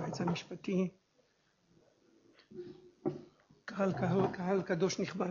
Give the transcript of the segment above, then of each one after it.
היועץ המשפטי, קהל קדוש נכבד.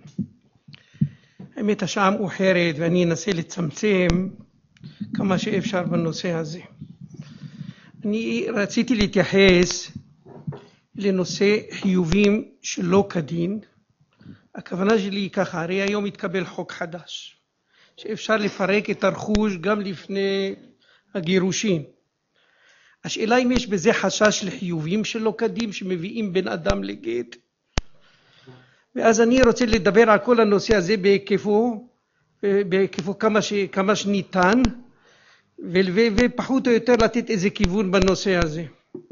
האמת השעה מאוחרת ואני אנסה לצמצם כמה שאפשר בנושא הזה. אני רציתי להתייחס לנושא חיובים שלא כדין. הכוונה שלי היא ככה, הרי היום התקבל חוק חדש שאפשר לפרק את הרכוש גם לפני הגירושין. השאלה אם יש בזה חשש לחיובים שלא כדין שמביאים בן אדם לגט. ואז אני רוצה לדבר על כל הנושא הזה בהיקפו כמה שניתן, ופחות או יותר לתת איזה כיוון בנושא הזה.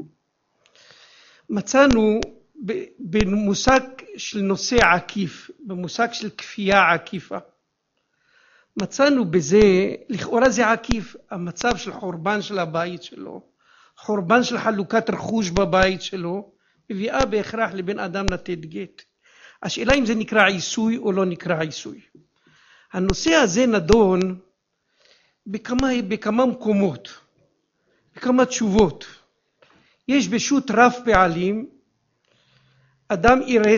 מצאנו במושג של נושא עקיף, במושג של כפייה עקיפה, מצאנו בזה, לכאורה זה עקיף, המצב של חורבן של הבית שלו, חורבן של חלוקת רכוש בבית שלו, מביאה בהכרח לבן אדם לתת גט. השאלה אם זה נקרא עיסוי או לא נקרא עיסוי. הנושא הזה נדון בכמה מקומות, בכמה תשובות. יש בשו"ת רב פעלים, אדם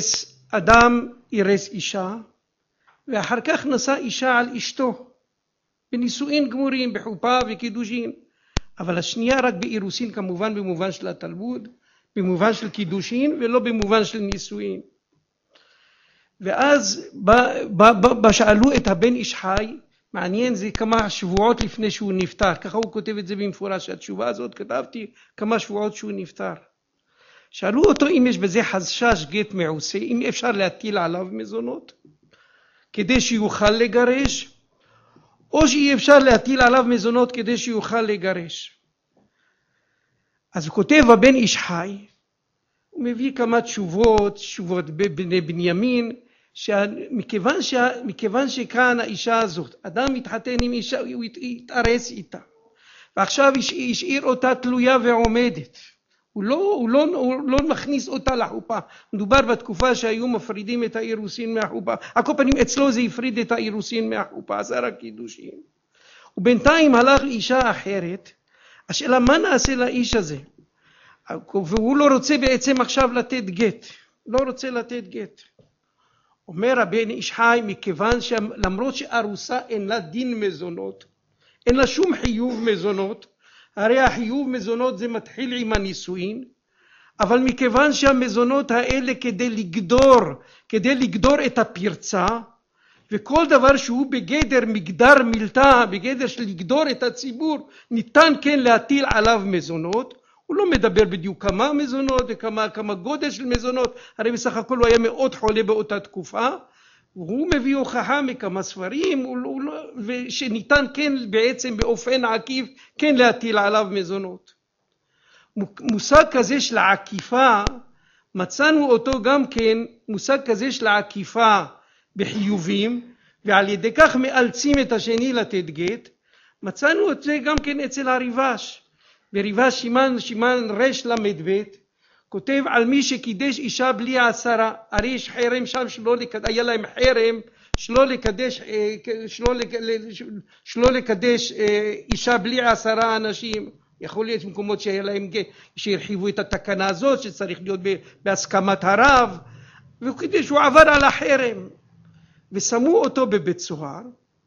אירס אישה, ואחר כך נשא אישה על אשתו, בנישואין גמורים, בחופה וקידושין. אבל השנייה רק באירוסין, כמובן במובן של התלמוד, במובן של קידושין ולא במובן של נישואין. ואז שאלו את הבן איש חי, מעניין זה כמה שבועות לפני שהוא נפטר, ככה הוא כותב את זה במפורש, התשובה הזאת כתבתי כמה שבועות שהוא נפטר. שאלו אותו אם יש בזה חשש גט מעושה, אם אפשר להטיל עליו מזונות כדי שיוכל לגרש, או שאי אפשר להטיל עליו מזונות כדי שיוכל לגרש. אז הוא כותב הבן איש חי, הוא מביא כמה תשובות בבני בנימין, מכיוון שכאן האישה הזאת, אדם מתחתן עם אישה, הוא יתארס איתה, ועכשיו השאיר אותה תלויה ועומדת, הוא לא מכניס אותה לחופה. מדובר בתקופה שהיו מפרידים את האירוסין מהחופה, על כל פנים אצלו זה יפריד את האירוסין מהחופה, זה רק קידושין. ובינתיים הלך לאישה אחרת. השאלה מה נעשה לאיש הזה? והוא לא רוצה בעצם עכשיו לתת גט, לא רוצה לתת גט. אומר הבן איש חי, מכיוון שלמרות שארוסה אין לה דין מזונות, אין לה שום חיוב מזונות, הרי החיוב מזונות זה מתחיל עם הנישואין, אבל מכיוון שהמזונות האלה כדי לגדור את הפרצה, וכל דבר שהוא בגדר מגדר מילתא, בגדר של לגדור את הציבור, ניתן כן להטיל עליו מזונות. הוא לא מדבר בדיוק כמה מזונות וכמה גודל של מזונות, הרי בסך הכל הוא היה מאוד חולה באותה תקופה, והוא מביא הוכחה מכמה ספרים, ושניתן כן בעצם באופן עקיף כן להטיל עליו מזונות. מושג כזה של העקיפה, מצאנו אותו גם כן, מושג כזה של העקיפה בחיובים, ועל ידי כך מאלצים את השני לתת גט. מצאנו את זה גם כן אצל הריבש. בריבש שימן רש למד כותב על מי שקידש אישה בלי עשרה, הרי יש חרם שם היה להם חרם שלא לקדש אישה בלי 10 אנשים. יכול להיות מקומות שהיה להם שהרחיבו את התקנה הזאת שצריך להיות בהסכמת הרב, והוא עבר על החרם ושמו אותו בבית סוהר,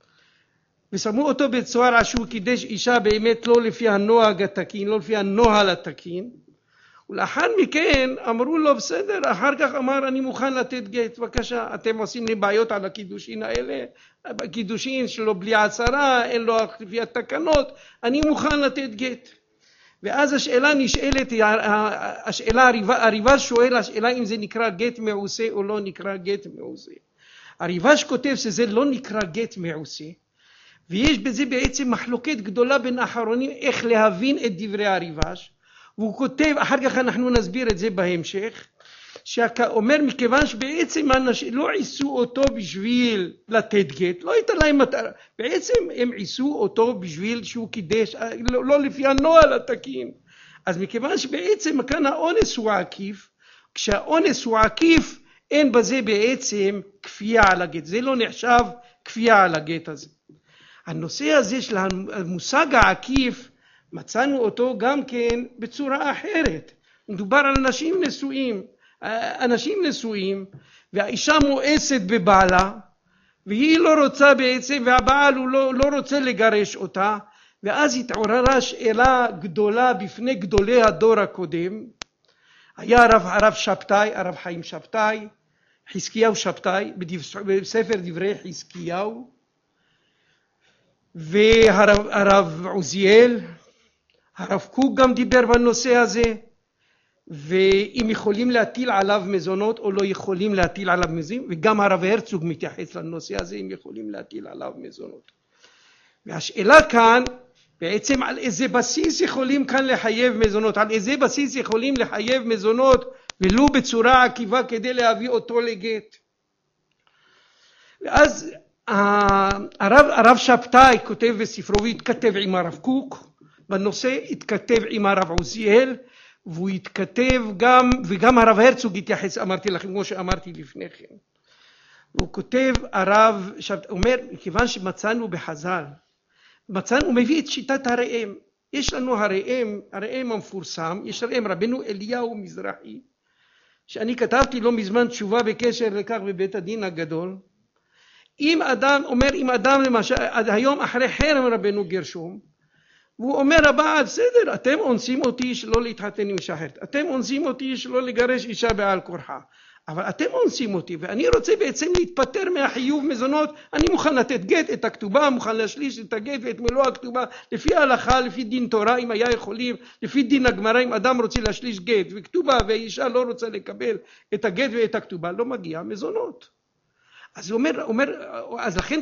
על שהוא קידש אישה באמת לא לפי הנוהג התקין, לא לפי הנוהל התקין. ולאחר מכן אמרו לו בסדר, אחר כך אמר אני מוכן לתת גט, בבקשה, אתם עושים לי בעיות על הקידושין האלה, הקידושין שלו בלי 10, אין לו לפי התקנות, אני מוכן לתת גט. ואז השאלה נשאלת, הריבש שואל השאלה אם זה נקרא גט מעושה או לא נקרא גט מעושה. הריבש כותב שזה לא נקרא גט מעושה, ויש בזה בעצם מחלוקת גדולה בין האחרונים איך להבין את דברי הריבש. והוא כותב, אחר כך אנחנו נסביר את זה בהמשך, שאומר מכיוון שבעצם אנשים לא עיסו אותו בשביל לתת גט, לא הייתה להם מטרה, בעצם הם עיסו אותו בשביל שהוא קידש, לא לפי הנוהל התקין. אז מכיוון שבעצם כאן האונס הוא עקיף, כשהאונס הוא עקיף אין בזה בעצם כפייה על הגט, זה לא נחשב כפייה על הגט הזה. הנושא הזה של המושג העקיף מצאנו אותו גם כן בצורה אחרת. מדובר על אנשים נשואים, והאישה מואסת בבעלה, והיא לא רוצה בעצם, והבעל הוא לא רוצה לגרש אותה, ואז התעוררה שאלה גדולה בפני גדולי הדור הקודם. היה הרב שבתאי, הרב חיים שבתאי, חזקיהו שבתאי, בספר דברי חזקיהו, והרב עוזיאל, הרב קוק גם דיבר בנושא הזה, ואם יכולים להטיל עליו מזונות או לא יכולים להטיל עליו מזונות, וגם הרב הרצוג מתייחס לנושא הזה, אם יכולים להטיל עליו מזונות. והשאלה כאן, בעצם על איזה בסיס יכולים כאן לחייב מזונות, על איזה בסיס יכולים לחייב מזונות, ולו בצורה עקיבה כדי להביא אותו לגט. ואז הרב שבתאי כותב בספרו, והתכתב עם הרב קוק, בנושא התכתב עם הרב עוזיאל, והוא התכתב גם, וגם הרב הרצוג התייחס, אמרתי לכם, כמו שאמרתי לפני כן. הוא כותב, הרב אומר, כיוון שמצאנו בחז"ל, הוא מביא את שיטת הראם. יש לנו הראם המפורסם, יש הראם רבנו אליהו מזרחי, שאני כתבתי לו מזמן תשובה בקשר לכך בבית הדין הגדול. אם אדם למשל, היום אחרי חרם רבנו גרשום, והוא אומר הבעל, בסדר, אתם אונסים אותי שלא להתחתן עם אישה אחרת, אתם אונסים אותי שלא לגרש אישה בעל כורחה, אבל אתם אונסים אותי ואני רוצה בעצם להתפטר מהחיוב מזונות, אני מוכן לתת גט, את הכתובה, מוכן להשליש את הגט ואת מלוא הכתובה, לפי ההלכה, לפי דין תורה, אם היה יכולים, לפי דין הגמרא, אם אדם רוצה להשליש גט וכתובה והאישה לא רוצה לקבל את הגט ואת הכתובה, לא מגיע מזונות. אז הוא אומר, אז לכן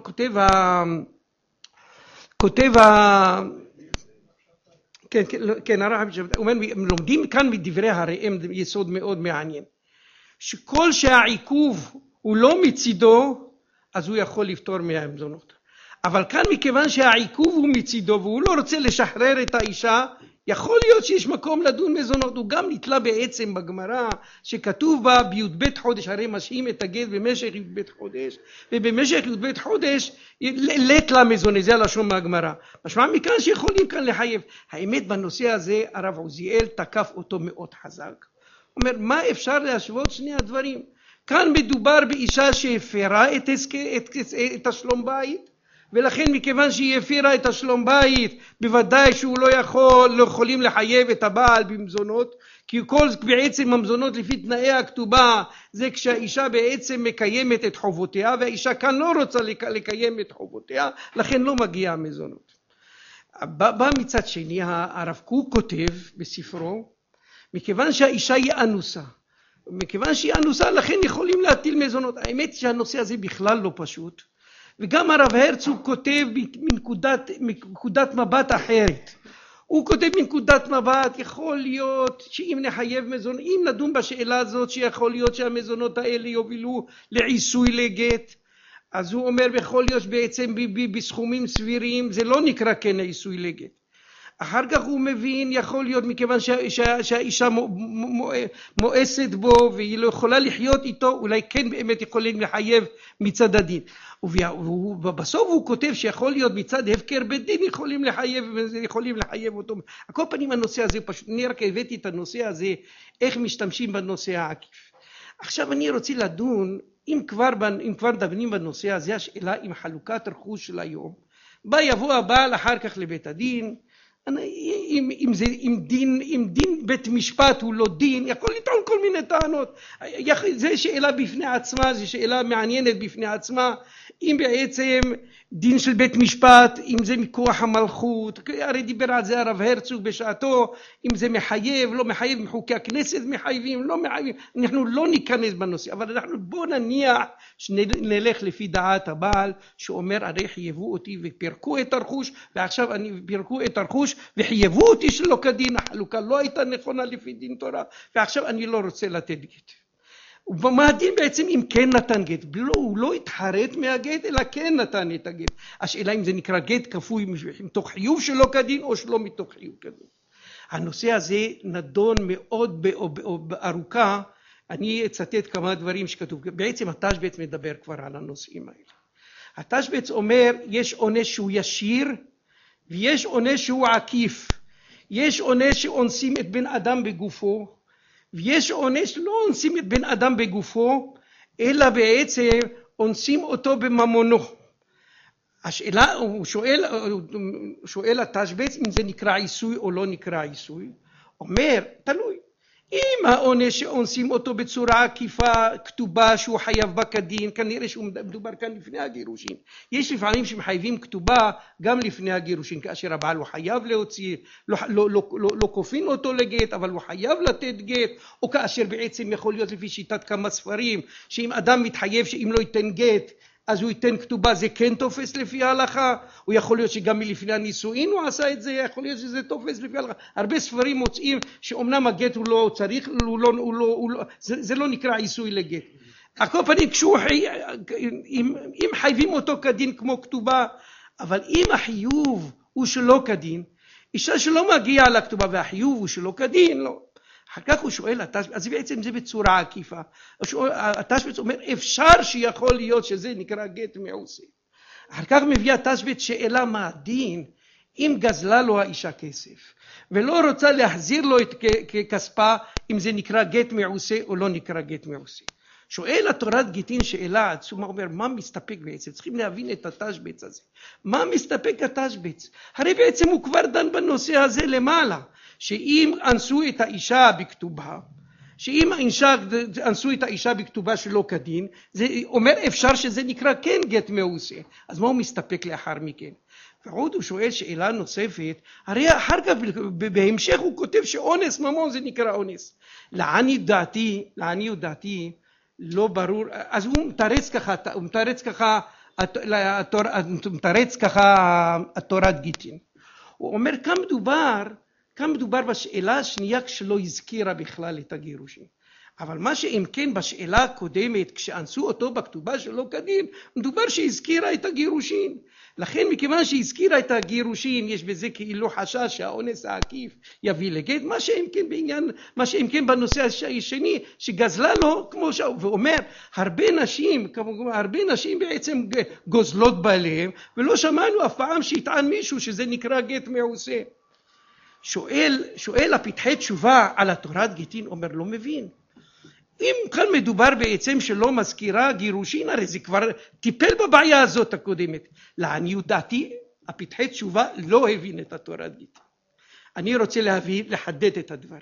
כן, הרב שבתאי, הוא אומר, לומדים כאן מדברי הראם יסוד מאוד מעניין, שכל שהעיכוב הוא לא מצידו, אז הוא יכול לפתור מהמזונות. אבל כאן מכיוון שהעיכוב הוא מצידו, והוא לא רוצה לשחרר את האישה, יכול להיות שיש מקום לדון מזונות. הוא גם נתלה בעצם בגמרא, שכתוב בה בי"ב חודש, הרי משהים את הגט במשך י"ב חודש, ובמשך י"ב חודש לית לה מזונות, זה הלשון מהגמרא. משמע מכאן שיכולים כאן לחייב. האמת בנושא הזה, הרב עוזיאל תקף אותו מאוד חזק. אומר, מה אפשר להשוות שני הדברים? כאן מדובר באישה שהפרה את השלום בית, ולכן מכיוון שהיא הפרה את השלום בית, בוודאי שהוא לא יכולים לחייב את הבעל במזונות, כי כל בעצם המזונות לפי תנאי הכתובה, זה כשהאישה בעצם מקיימת את חובותיה, והאישה כאן לא רוצה לקיים את חובותיה, לכן לא מגיע מזונות. בא מצד שני, הרב קוק כותב בספרו, מכיוון שהאישה היא אנוסה, לכן יכולים להטיל מזונות. האמת שהנושא הזה בכלל לא פשוט, וגם הרב הרצוג כותב מנקודת מבט אחרת. הוא כותב מנקודת מבט, יכול להיות שאם נחייב מזונות, אם נדון בשאלה הזאת שיכול להיות שהמזונות האלה יובילו לעיסוי לגט, אז הוא אומר יכול להיות בעצם בסכומים סבירים, זה לא נקרא כן עיסוי לגט. אחר כך הוא מבין, יכול להיות מכיוון שהאישה מואסת בו והיא לא יכולה לחיות איתו, אולי כן באמת יכולים לחייב מצד הדין. ובסוף הוא כותב שיכול להיות מצד הפקר בית דין יכולים לחייב אותו. על כל פנים הנושא הזה פשוט, אני רק הבאתי את הנושא הזה, איך משתמשים בנושא העקיף. עכשיו אני רוצה לדון, אם כבר דנים בנושא הזה, השאלה עם חלוקת רכוש של היום, יבוא הבעל אחר כך לבית הדין, אם דין בית משפט הוא לא דין, יכול לטעון כל מיני טענות. זה שאלה בפני עצמה, זו שאלה מעניינת בפני עצמה. אם בעצם דין של בית משפט, אם זה מכוח המלכות, הרי דיבר על זה הרב הרצוג בשעתו, אם זה מחייב, לא מחייב, מחוקי הכנסת מחייבים, לא מחייבים, אנחנו לא ניכנס בנושא, אבל בוא נניח שנלך לפי דעת הבעל, שאומר הרי חייבו אותי ופירקו את הרכוש, ועכשיו פירקו את הרכוש וחייבו אותי שלא כדין, החלוקה לא הייתה נכונה לפי דין תורה, ועכשיו אני לא רוצה לתת גט. ומה הדין בעצם אם כן נתן גט? הוא לא התחרט מהגט, אלא כן נתן את הגט. השאלה אם זה נקרא גט כפוי מתוך חיוב שלא כדין או שלא מתוך חיוב כדין. הנושא הזה נדון מאוד בארוכה. אני אצטט כמה דברים שכתוב. בעצם התשבץ מדבר כבר על הנושאים האלה. התשבץ אומר יש עונש שהוא ישיר ויש עונש שהוא עקיף. יש עונש שאונסים את בן אדם בגופו, ויש עונש שלא אונסים את בן אדם בגופו, אלא בעצם אונסים אותו בממונו. השאלה, הוא שואל התשבץ אם זה נקרא עיסוי או לא נקרא עיסוי. אומר, תלוי. אם העונש שאונסים אותו בצורה עקיפה, כתובה שהוא חייב בה כדין, כנראה שהוא מדובר כאן לפני הגירושין. יש לפעמים שמחייבים כתובה גם לפני הגירושין, כאשר הבעל הוא חייב להוציא, לא כופין אותו לגט, אבל הוא חייב לתת גט, או כאשר בעצם יכול להיות לפי שיטת כמה ספרים, שאם אדם מתחייב שאם לא ייתן גט, אז הוא ייתן כתובה, זה כן תופס לפי ההלכה, הוא יכול להיות שגם מלפני הנישואין הוא עשה את זה, יכול להיות שזה תופס לפי ההלכה. הרבה ספרים מוצאים שאומנם הגט הוא לא צריך, זה לא נקרא עיסוי לגט. על כל פנים, אם חייבים אותו כדין כמו כתובה, אבל אם החיוב הוא שלא כדין, אישה שלא מגיעה לכתובה והחיוב הוא שלא כדין, לא. אחר כך הוא שואל, אז בעצם זה בצורה עקיפה. התשבץ אומר, אפשר שיכול להיות שזה נקרא גט מעושה. אחר כך מביא התשבץ שאלה מה הדין, אם גזלה לו האישה כסף, ולא רוצה להחזיר לו את כספה, אם זה נקרא גט מעושה או לא נקרא גט מעושה. שואל התורת גיטין שאלה עצומה, אומר, מה מסתפק בעצם? צריכים להבין את התשבץ הזה. מה מסתפק התשבץ? הרי בעצם הוא כבר דן בנושא הזה למעלה. שאם אנסו את האישה בכתובה, אנסו את האישה בכתובה שלא כדין, זה אומר אפשר שזה נקרא כן גט מעושה. אז מה הוא מסתפק לאחר מכן? ועוד הוא שואל שאלה נוספת, הרי אחר כך בהמשך הוא כותב שאונס ממון זה נקרא אונס. לעניות דעתי לא ברור, אז הוא מתרץ ככה התורת גיטין. הוא אומר כאן מדובר בשאלה השנייה כשלא הזכירה בכלל את הגירושין. אבל מה שאם כן בשאלה הקודמת, כשאנסו אותו בכתובה שלא כדין, מדובר שהזכירה את הגירושין. לכן מכיוון שהזכירה את הגירושין, יש בזה כאילו חשש שהאונס העקיף יביא לגט. מה שאם כן בנושא השני, שגזלה לו, ואומר, הרבה נשים בעצם גוזלות בעליהם, ולא שמענו אף פעם שיטען מישהו שזה נקרא גט מעושה. שואל הפתחי תשובה על התורת גיטין, אומר לא מבין. אם כאן מדובר בעצם שלא מזכירה גירושין, הרי זה כבר טיפל בבעיה הזאת הקודמת. לעניות דעתי, הפתחי תשובה לא הבין את התורת גיטין. אני רוצה לחדד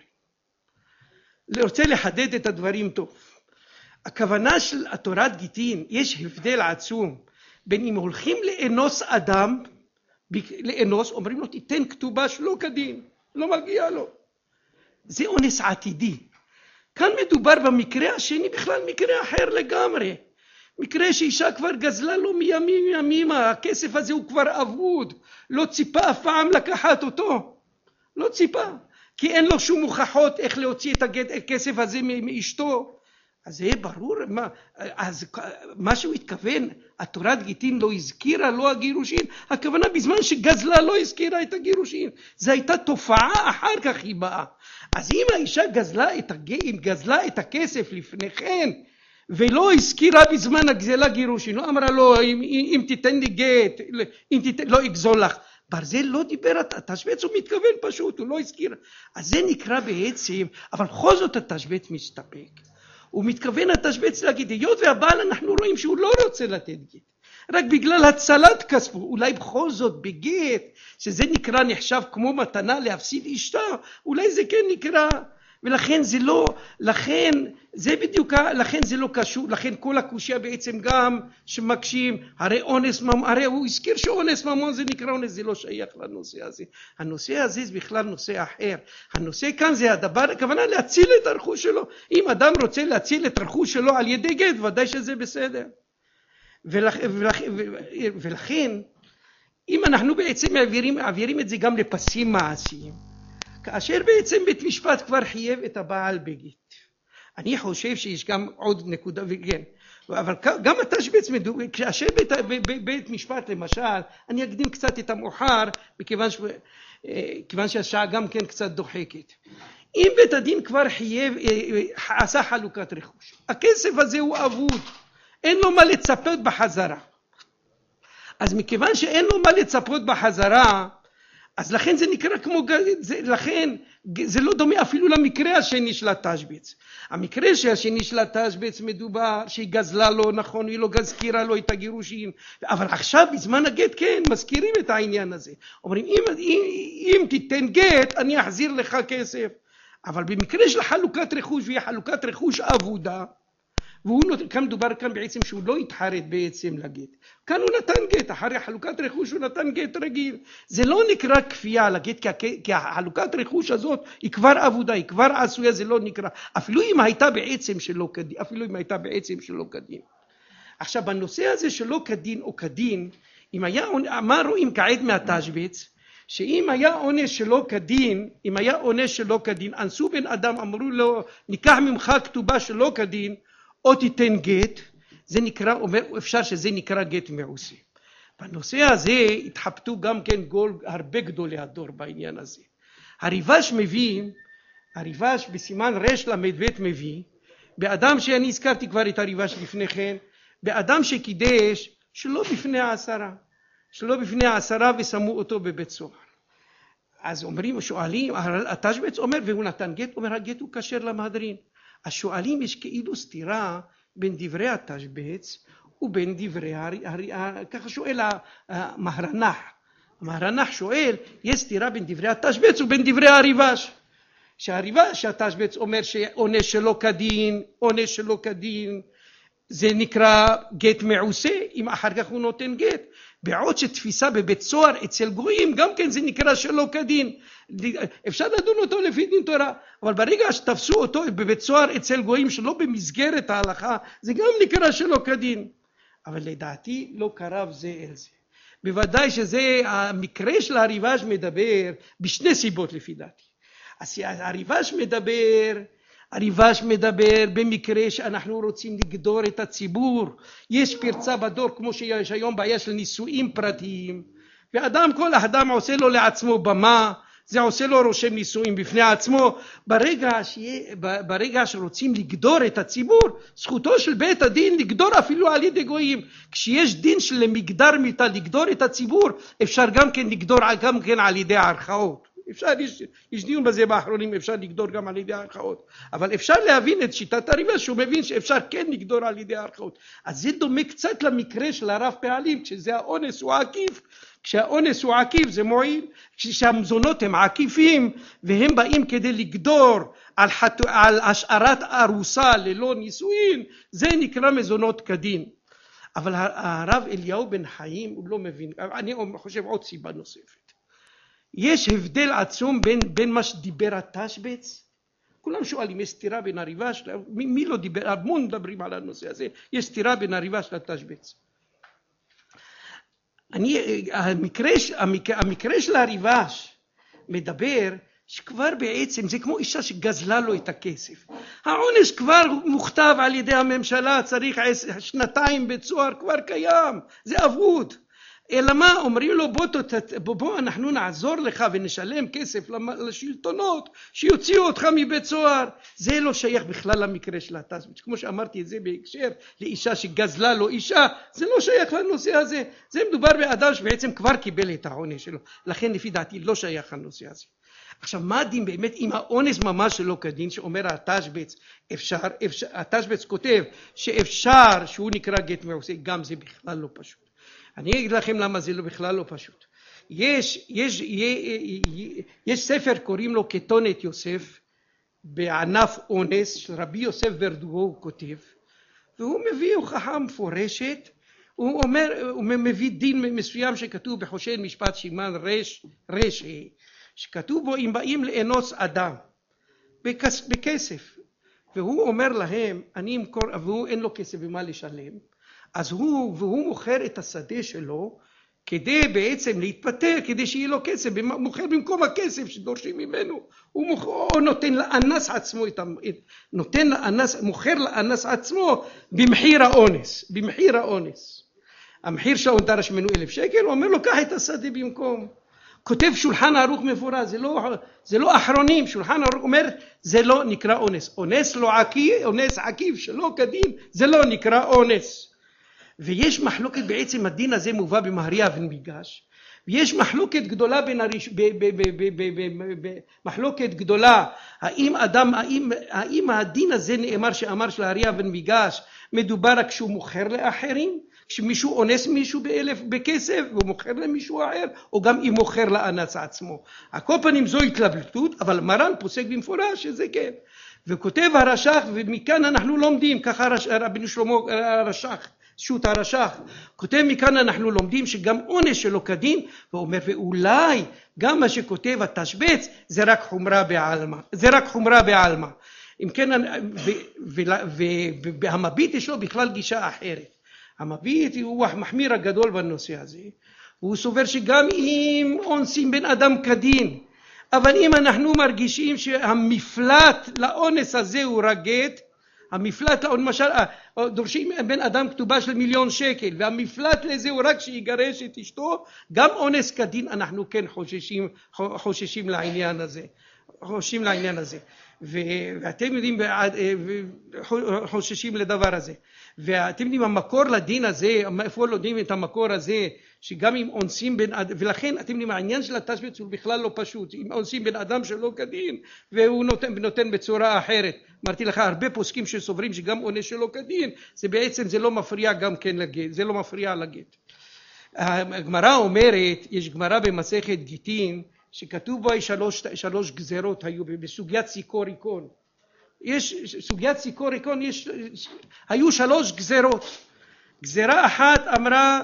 את הדברים טוב. הכוונה של התורת גיטין, יש הבדל עצום, בין אם הולכים לאנוס אדם, אומרים לו תיתן כתובה שלא כדין. לא מגיע לו. זה אונס עתידי. כאן מדובר במקרה השני, בכלל מקרה אחר לגמרי. מקרה שאישה כבר גזלה לו מימים, הכסף הזה הוא כבר אבוד. לא ציפה אף פעם לקחת אותו. לא ציפה. כי אין לו שום הוכחות איך להוציא את הכסף הזה מאשתו. אז זה ברור, מה שהוא התכוון, התורת גיטין לא הזכירה לו הגירושין, הכוונה בזמן שגזלה לא הזכירה את הגירושין, זו הייתה תופעה אחר כך היא באה. אז אם האישה גזלה את הכסף לפני כן, ולא הזכירה בזמן הגזלה גירושין, לא אמרה לו אם תיתן לי גט, לא אגזול לך, ברזל לא דיבר, התשבץ הוא מתכוון פשוט, הוא לא הזכיר, אז זה נקרא בעצם, אבל בכל זאת התשבץ מסתפק. הוא מתכוון התשבץ להגיד, היות והבעל אנחנו רואים שהוא לא רוצה לתת גט, רק בגלל הצלת כספו, אולי בכל זאת בגט, שזה נחשב כמו מתנה להפסיד אשתה, אולי זה כן נקרא, ולכן זה לא, לכן זה לא קשור, לכן כל הקושיה בעצם גם שמקשים, הרי הוא הזכיר שאונס ממון זה נקרא אונס, זה לא שייך לנושא הזה. הנושא הזה זה בכלל נושא אחר. הנושא כאן זה הדבר, הכוונה להציל את הרכוש שלו. אם אדם רוצה להציל את הרכוש שלו על ידי גט, ודאי שזה בסדר. ולכן, אם אנחנו בעצם מעבירים את זה גם לפסים מעשיים, כאשר בעצם בית משפט כבר חייב את הבעל בגט. אני חושב שיש גם עוד נקודה וכן, אבל גם התשבץ מדובר, כאשר בית משפט למשל, אני אקדים קצת את המאוחר, כיוון שהשעה גם כן קצת דוחקת. אם בית הדין כבר חייב, עשה חלוקת רכוש, הכסף הזה הוא אבוד, אין לו מה לצפות בחזרה. אז מכיוון שאין לו מה לצפות בחזרה, אז לכן זה נקרא כמו, לכן זה לא דומה אפילו למקרה השני של התשבץ. המקרה השני של התשבץ מדובר שהיא גזלה לו, נכון, היא לא גזכירה לו את הגירושים, אבל עכשיו בזמן הגט כן מזכירים את העניין הזה. אומרים אם תיתן גט אני אחזיר לך כסף. אבל במקרה של חלוקת רכוש, והיא חלוקת רכוש עבודה, כאן מדובר כאן בעצם שהוא לא התחרט בעצם לגט. כאן הוא נתן גט, אחרי חלוקת רכוש הוא נתן גט רגיל. זה לא נקרא כפייה לגט, כי החלוקת רכוש הזאת היא כבר עבודה, היא כבר עשויה, זה לא נקרא. אפילו אם הייתה בעצם שלא כדין. עכשיו בנושא הזה שלא כדין או כדין, מה רואים כעת מהתשבץ? שאם היה עונש שלא כדין, אנסו בן אדם, אמרו לו ניקח ממך כתובה שלא כדין, או תיתן גט, זה נקרא, אפשר שזה נקרא גט מעושה. בנושא הזה התחבטו גם כן הרבה גדולי הדור בעניין הזה. הריב"ש בסימן רש למדבט מביא, באדם שאני הזכרתי כבר את הריב"ש לפני כן, באדם שקידש שלא בפני העשרה ושמו אותו בבית סוהר. אז שואלים, התשבץ אומר והוא נתן גט, אומר הגט הוא כשר למהדרין. אז שואלים יש כאילו סתירה בין דברי התשבץ ובין דברי ככה שואל המהרנח. המהרנח שואל יש סתירה בין דברי התשבץ ובין דברי הריב"ש. שהתשבץ אומר שעונש שלא כדין זה נקרא גט מעושה, אם אחר כך הוא נותן גט. בעוד שתפיסה בבית סוהר אצל גויים גם כן זה נקרא שלא כדין. אפשר לדון אותו לפי דין תורה, אבל ברגע שתפסו אותו בבית סוהר אצל גויים שלא במסגרת ההלכה, זה גם נקרא שלא כדין. אבל לדעתי לא קרב זה אל זה. בוודאי שזה המקרה של הריב"ש מדבר בשני סיבות לפי דעתי. אז הריב"ש מדבר במקרה שאנחנו רוצים לגדור את הציבור. יש פרצה בדור כמו שיש היום בעיה של נישואים פרטיים, כל אדם עושה לו לעצמו במה, זה עושה לו רושם נישואים בפני עצמו. ברגע שרוצים לגדור את הציבור, זכותו של בית הדין לגדור אפילו על ידי גויים. כשיש דין של מגדר מיתה לגדור את הציבור, אפשר גם כן לגדור גם כן על ידי הערכאות. יש דיון בזה באחרונים, אפשר לגדור גם על ידי הערכאות, אבל אפשר להבין את שיטת הריב"ש שהוא מבין שאפשר כן לגדור על ידי הערכאות. אז זה דומה קצת למקרה של הרב פעלים, כשזה האונס הוא עקיף. כשהאונס הוא עקיף זה מועיל, כשהמזונות הם עקיפים והם באים כדי לגדור על השארת ארוסה ללא נישואין, זה נקרא מזונות כדין. אבל הרב אליהו בן חיים הוא לא מבין. אני חושב עוד סיבה נוספת. יש הבדל עצום בין מה שדיבר התשבץ. כולם שואלים, יש סתירה בין הריב"ש, מי לא דיבר, המון מדברים על הנושא הזה, יש סתירה בין הריב"ש לתשבץ. המקרה של הריב"ש מדבר שכבר בעצם זה כמו אישה שגזלה לו את הכסף. העונש כבר מוכתב על ידי הממשלה, צריך 2 בית סוהר, כבר קיים, זה אבוד. אלא מה? אומרים לו בוא אנחנו נעזור לך ונשלם כסף לשלטונות שיוציאו אותך מבית סוהר. זה לא שייך בכלל למקרה של התשבץ. כמו שאמרתי את זה בהקשר לאישה שגזלה לו אישה, זה לא שייך לנושא הזה. זה מדובר באדם שבעצם כבר קיבל את העונש שלו. לכן לפי דעתי לא שייך לנושא הזה. עכשיו מה הדין באמת אם האונס ממש שלא כדין, שאומר התשבץ, התשבץ כותב שאפשר שהוא נקרא גט מעושה, גם זה בכלל לא פשוט. אני אגיד לכם למה זה בכלל לא פשוט. יש ספר קוראים לו כתונת יוסף בענף אונס של רבי יוסף ורדוגו, הוא כותב, והוא מביא הוכחה מפורשת. הוא מביא דין מסוים שכתוב בחושן משפט שימן רש, שכתוב בו אם באים לאנוס אדם בכסף, והוא אומר להם אני אמכור, והוא אין לו כסף במה לשלם, אז הוא מוכר את השדה שלו כדי בעצם להתפטר, כדי שיהיה לו כסף, מוכר במקום הכסף שדורשים ממנו, הוא נותן לאנס עצמו, מוכר לאנס עצמו במחיר האונס. המחיר שלו דרש ממנו 1,000 שקל, הוא אומר לו קח את השדה במקום. כותב שולחן ערוך מפורש, זה לא אחרונים, שולחן ערוך אומר זה לא נקרא אונס. אונס עקיף שלא כדין, זה לא נקרא אונס. ויש מחלוקת בעצם הדין הזה מובא במהרי אבן מיגש, ויש מחלוקת גדולה מחלוקת גדולה, האם הדין הזה נאמר שאמר של האריה אבן מיגש מדובר רק כשהוא מוכר לאחרים, כשמישהו אונס מישהו בכסף והוא מוכר למישהו אחר, או גם אם מוכר לאנס עצמו. על כל פנים זו התלבטות, אבל מרן פוסק במפורש שזה כן. וכותב הרש"ך, ומכאן אנחנו לומדים, ככה רבינו שלמה הרש"ך, שו"ת הרש"ך, כותב מכאן אנחנו לומדים שגם אונס שלא כדין, ואומר ואולי גם מה שכותב התשבץ זה רק חומרה בעלמא, זה רק חומרה בעלמא. אם כן, והמביט יש לו בכלל גישה אחרת. המביט הוא המחמיר הגדול בנושא הזה, והוא סובר שגם אם אונסים בן אדם כדין, אבל אם אנחנו מרגישים שהמפלט לאונס הזה הוא רגט, המפלט למשל דורשים בן אדם כתובה של 1,000,000 שקל, והמפלט לזה הוא רק שיגרש את אשתו, גם אונס כדין אנחנו כן חוששים לעניין הזה, חוששים לעניין הזה. ואתם יודעים, חוששים לדבר הזה. ואתם יודעים, המקור לדין הזה, איפה לא יודעים את המקור הזה, שגם אם אונסים בן אדם, ולכן אתם יודעים, העניין של התשבץ הוא בכלל לא פשוט. אם אונסים בן אדם שלא כדין, והוא נותן בצורה אחרת. אמרתי לך, הרבה פוסקים שסוברים שגם אונס שלא כדין, זה בעצם, זה לא מפריע גם כן לגט, זה לא מפריע לגט. הגמרא אומרת, יש גמרא במסכת גיטין, שכתוב בה שלוש גזרות היו בסוגיית סיקור עיקון. יש סוגיית סיקור עיקון, היו 3 גזרות. גזרה אחת אמרה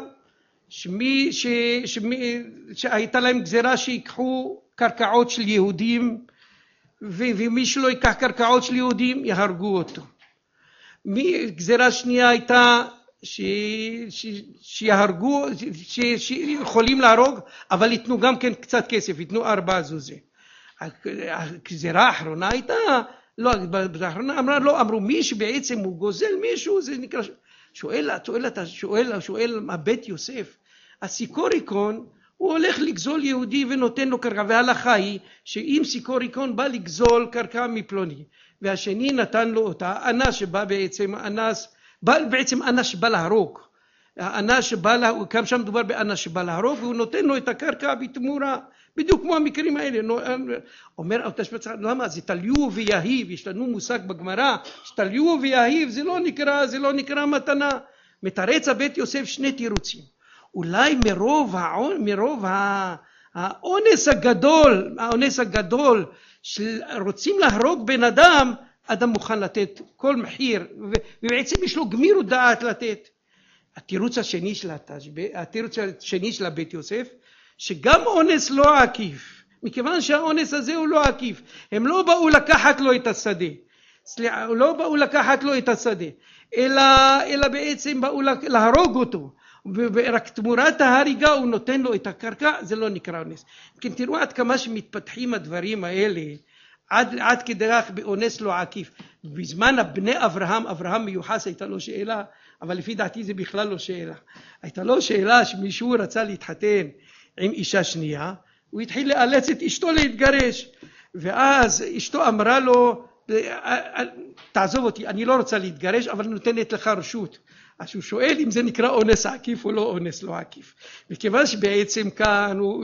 שהייתה להם גזרה שיקחו קרקעות של יהודים, ומי שלא ייקח קרקעות של יהודים יהרגו אותו. גזרה שנייה הייתה שיהרגו, שיכולים להרוג, אבל ייתנו גם כן קצת כסף, ייתנו 4 זוזי. הגזרה האחרונה הייתה, לא, באחרונה אמרו מי שבעצם הוא גוזל מישהו, זה נקרא, שואל הבית יוסף, הסיקוריקון הוא הולך לגזול יהודי ונותן לו קרקע, וההלכה היא שאם סיקוריקון בא לגזול קרקע מפלוני, והשני נתן לו אותה, אנס שבא בעצם אנס שבא להרוג, האנס שבא להרוג, כאן שם מדובר באנס שבא להרוג, והוא נותן לו את הקרקע בתמורה, בדיוק כמו המקרים האלה. אומר התשבץ, למה? זה תליו ויהיב, יש לנו מושג בגמרא, שתליו ויהיב זה לא נקרא מתנה. מתרץ הבית יוסף 2 תירוצים. אולי מרוב האונס הגדול שרוצים להרוג בן אדם, אדם מוכן לתת כל מחיר, ובעצם יש לו גמירות דעת לתת. התירוץ השני של הבית יוסף, שגם אונס לא עקיף, מכיוון שהאונס הזה הוא לא עקיף, הם לא באו לקחת לו את השדה, אלא בעצם באו להרוג אותו, ורק תמורת ההריגה הוא נותן לו את הקרקע, זה לא נקרא אונס. כן, תראו עד כמה שמתפתחים הדברים האלה, עד כדי כך באונס לא עקיף. בזמן בני אברהם מיוחס הייתה לו שאלה, אבל לפי דעתי זה בכלל לא שאלה. הייתה לו שאלה שמישהו רצה להתחתן עם אישה שנייה, הוא התחיל לאלץ את אשתו להתגרש, ואז אשתו אמרה לו, תעזוב אותי, אני לא רוצה להתגרש, אבל נותנת לך רשות. אז הוא שואל אם זה נקרא אונס עקיף או לא אונס לא עקיף. וכיוון שבעצם כאן הוא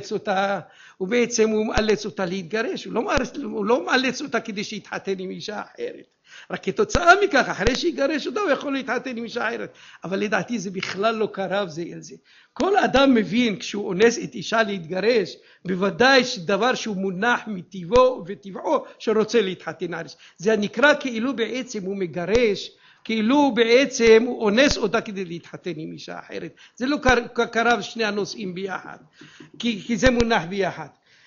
מאלץ אותה להתגרש, הוא לא מאלץ אותה כדי שיתחתן עם אישה אחרת. רק כתוצאה מכך, אחרי שיגרש אותה, הוא יכול להתחתן עם אישה אחרת. אבל לדעתי זה בכלל לא קרב זה אל זה. כל אדם מבין כשהוא אונס את אישה להתגרש, בוודאי שדבר שהוא מונח מטבעו וטבעו שרוצה להתחתן עם אישה. זה נקרא כאילו בעצם הוא מגרש, כאילו בעצם הוא אונס אותה כדי להתחתן עם אישה אחרת. זה לא קרב שני הנושאים ביחד, כי זה מונח ביחד.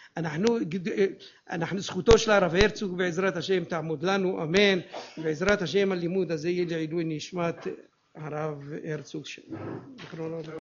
אנחנו זכותו של הרב הרצוג בעזרת השם תעמוד לנו, אמן. בעזרת השם הלימוד הזה יהיה לעילוי נשמת הרב הרצוג שלנו.